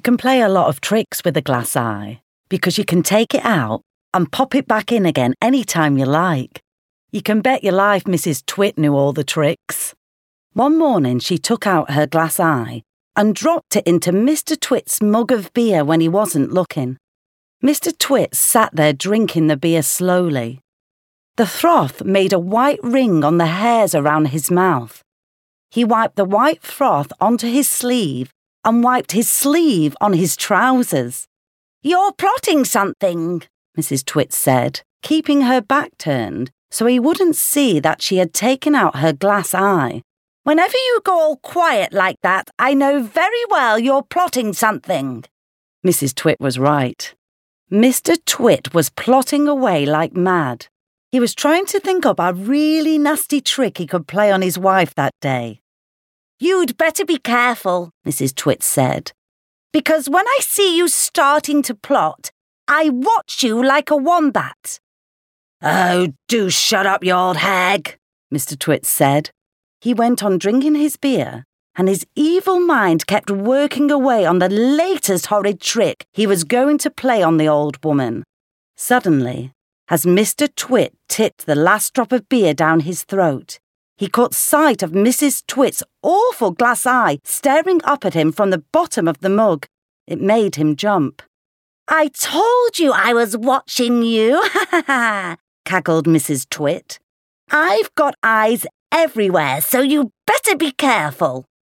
can play a lot of tricks with a glass eye because you can take it out and pop it back in again any time you like. You can bet your life Mrs. Twit knew all the tricks. One morning she took out her glass eye and dropped it into Mr. Twit's mug of beer when he wasn't looking. Mr. Twit sat there drinking the beer slowly. The froth made a white ring on the hairs around his mouth. He wiped the white froth onto his sleeve and wiped his sleeve on his trousers. "You're plotting something," Mrs. Twit said, keeping her back turned so he wouldn't see that she had taken out her glass eye. "Whenever you go all quiet like that, I know very well you're plotting something." Mrs. Twit was right. Mr. Twit was plotting away like mad. He was trying to think up a really nasty trick he could play on his wife that day. "You'd better be careful," Mrs. Twit said, "because when I see you starting to plot, I watch you like a wombat." "Oh, do shut up, you old hag," Mr. Twit said. He went on drinking his beer, and his evil mind kept working away on the latest horrid trick he was going to play on the old woman. Suddenly, as Mr. Twit tipped the last drop of beer down his throat, he caught sight of Mrs. Twit's awful glass eye staring up at him from the bottom of the mug. It made him jump. "I told you I was watching you, ha ha ha," cackled Mrs. Twit. "I've got eyes everywhere, so you better be careful."